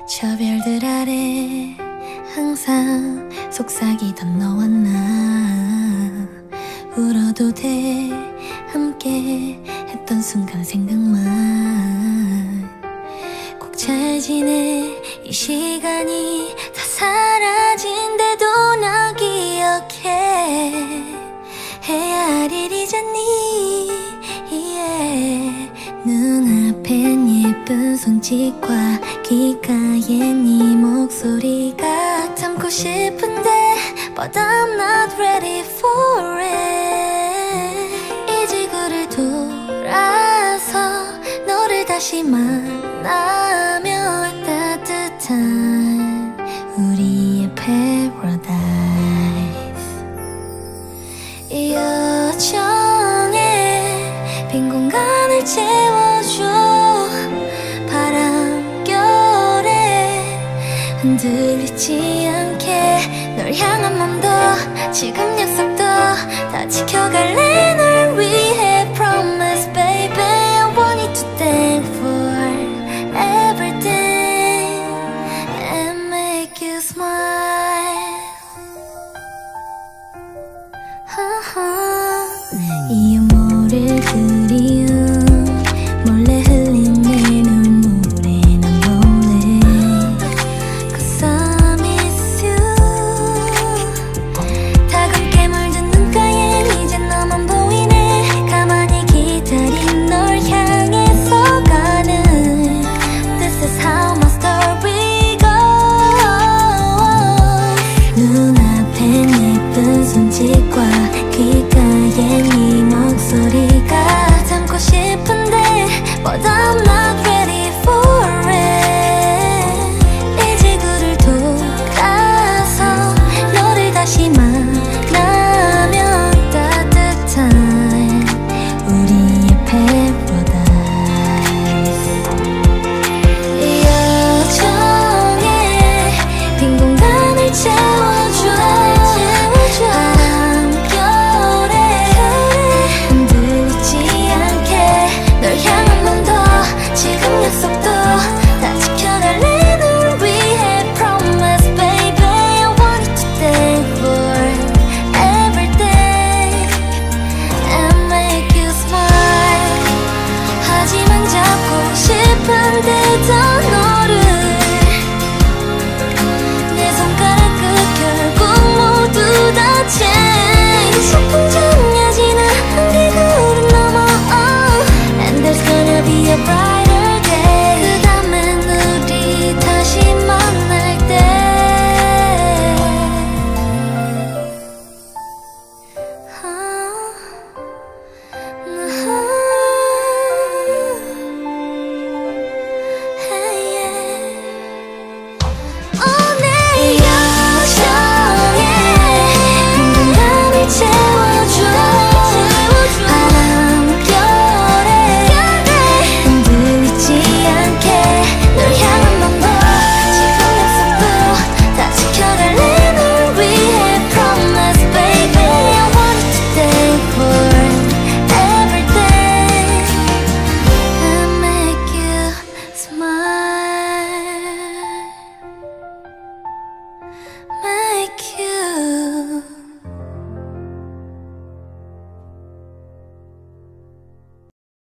저 별들 아래 항상 속삭이던 너와 나 울어도 돼 함께 했던 순간 생각만 꼭 잘 지내 이 시간이 다 사라진대도 나 기억해 해야 할 일이잖니 yeah. 눈앞엔 예쁜 손짓과 귓가에 네 목소리가 담고 싶은데 But I'm not ready for it 이 지구를 돌아서 너를 다시 만나면 따뜻한 우리의 paradise 여정에 빈 공간을 채워줘 바람결에 흔들리지 않게 널 향한 맘도 지금 약속도 다 지켜갈래